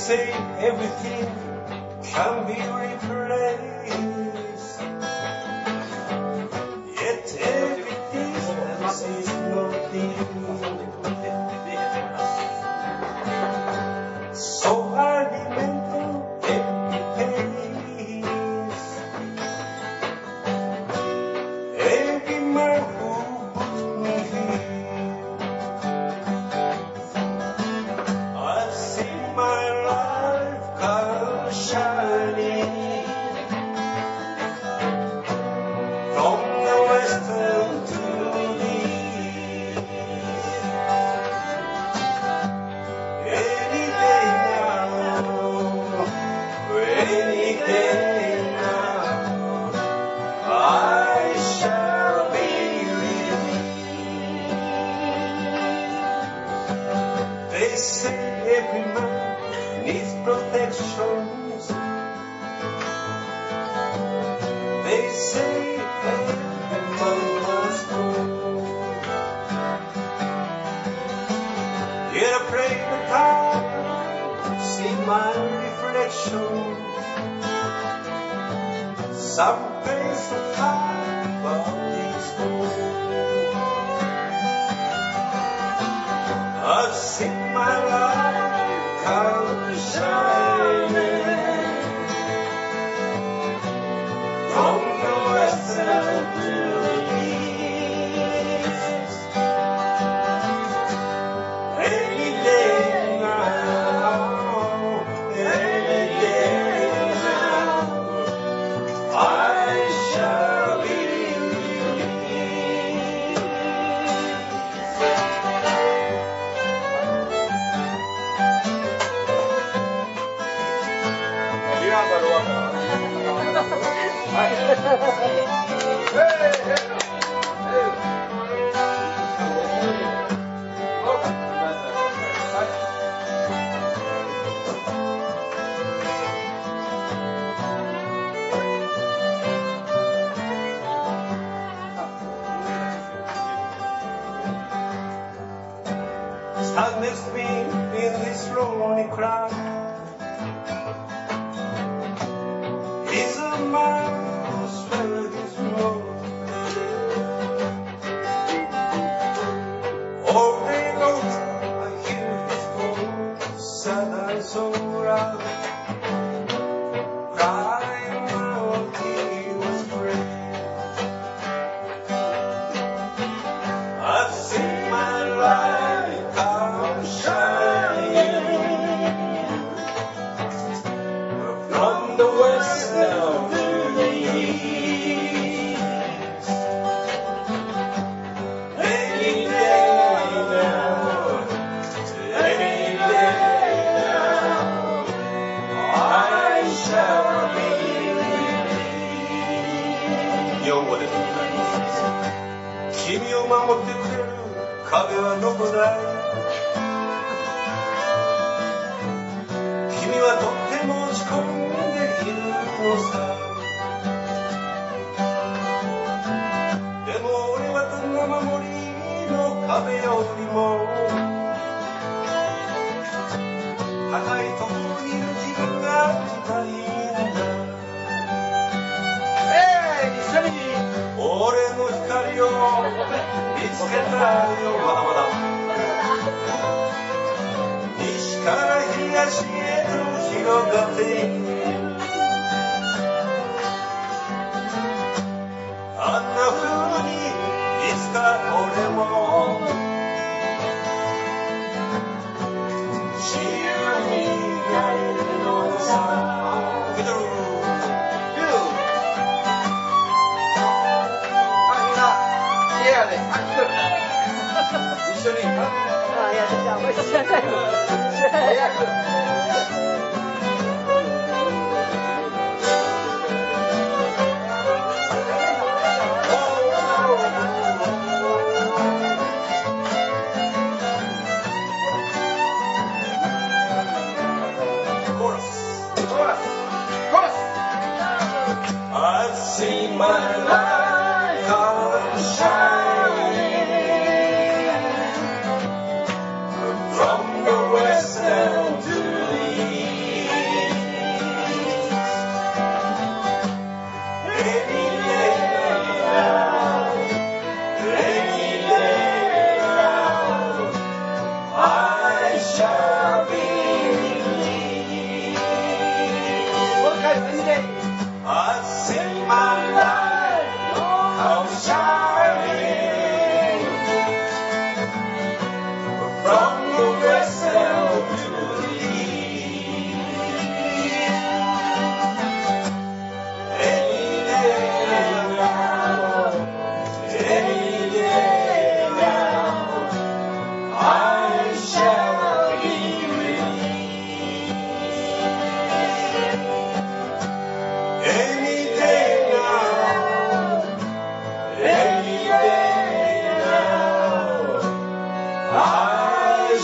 say everything can be replaced, yet every distance is nothing. So I remember every pace, every man who put me here. I've seen my life come shining from the western to the east. Any day now, I shall be released. They say every man needs protection. They say every man must go. Yet I pray that I see my reflection. Some place of time about this gold. I've seen my life come shining from the western to the east. Any day now, I shall be released. Stand next to me in this lonely crowd. He's a man who's felt his road. All day long I hear his voice, sad and so loud, crying out he was great. I've seen my life come shining from the west down to the east. Any day now, I shall be released. 日本語でございます。君を守ってくれる壁はどこだい。君はとっても落ち込んでいるのさ。でも俺はどんな守りの壁よりも高いところにいる自分が見たいんだ。一緒に俺の光を見つけたよ。まだまだ西から東へと広がっていく。あんな風にいつか俺も自由になれるのさ。受け取る。一緒に。いや、じゃあ、もう一緒じゃないの。I've seen my life come shining from the west end to the east.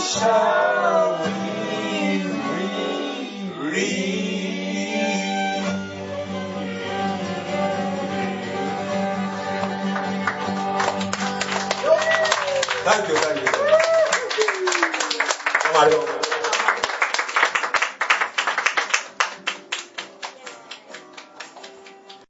shall we relieve. Thank you. どうもありがとう。